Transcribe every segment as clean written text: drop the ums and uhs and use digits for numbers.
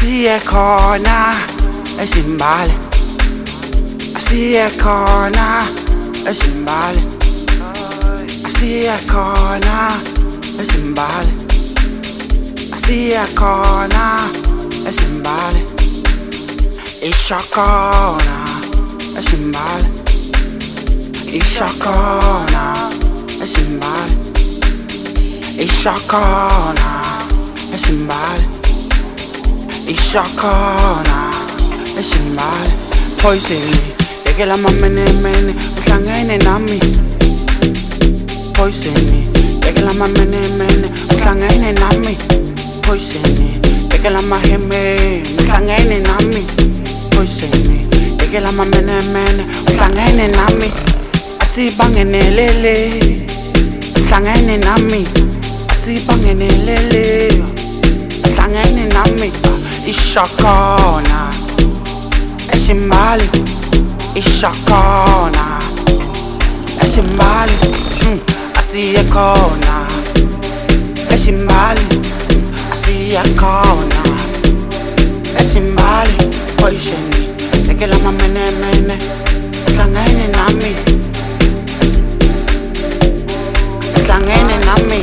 asiyekhona ezimbali, asiyekhona ezimbali, asiyekhona ezimbali, asiyekhona ezimbali, ishakona ezimbali, ishakona ezimbali, ishakona ezimbali, ishakona ezimbali. Poison, yekela mamenemene uhlangene nami. Poison, yekela mamenemene uhlangene nami. Poison, yekela maheme uhlangene nami. Poison, yekela mamenemene uhlangene nami. Asibangenelele uhlangene nami, asibangenelele uhlangene nami. Ishakona ezimbali, ishakona ezimbali, asiyekhona ezimbali, asiyekhona ezimbali. Poison, yekela mamenemene uhlangene nami, uhlangene nami.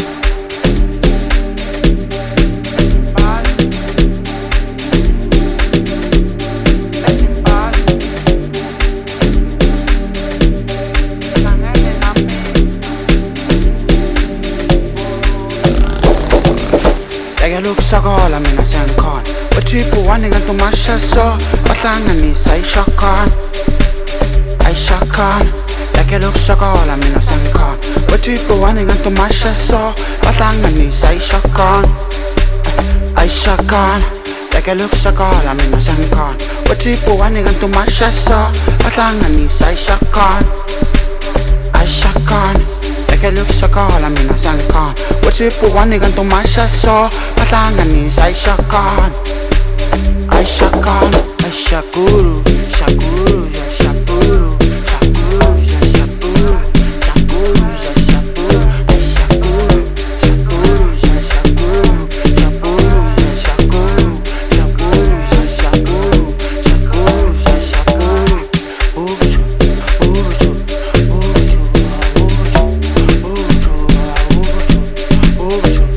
Ukusokola mina sengikhona, uTriple One kanti uMashasha bahlanganisa ishakana, ayishakana. Yakela ukusokola mina sengikhona, uTriple One kanti uMashasha bahlanganisa ishakana, ayishakana. Yakela ukusokola mina sengikhona, uTriple One kanti uMashasha bahlanganisa ishakana, ayishakana. Yakela ukusokola mina sengikhona, uTriple One kanti uMashasha bahlanganisa ishakana, ayishakana. Ayishakuru, shakuru, shapuru, shakuru, shapuru, shakuru, shapuru, ayishakuru, shakuru, shakuru, shapuru, shakuru, shapuru, shakuru, shakuru, shakuru. Ubuju, ubuju, ubuju, ubuju, ubuju, ubuju, ubuju,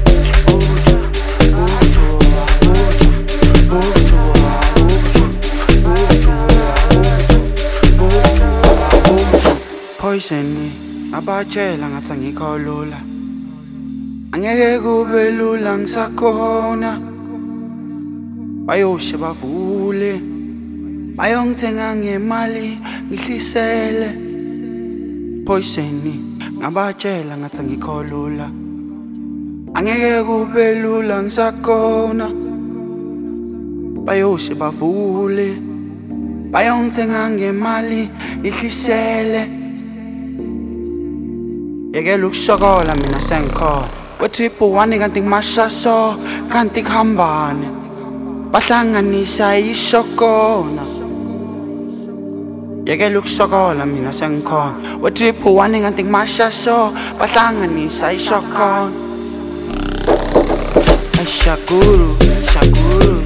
Poison, abatshela ngathi angikho lula, angeke kube lula ngisakhona. Bayoshe bavule, bayongithenga ngemali ngihlisele. Poison, ngabatshela ngathi angikho lula, angeke kube lula ngisakhona. Bayoshe bavule, bayongithenga ngemali ngihlisele. Yekela ukusokola mina sengikhona, uTriple One kanti uMashasha kanti kuhambane bahlanganisa ishokona. Yekela ukusokola mina sengikhona, uTriple One kanti uMashasha bahlanganisa ishokona. Ayishakuru, shakuru,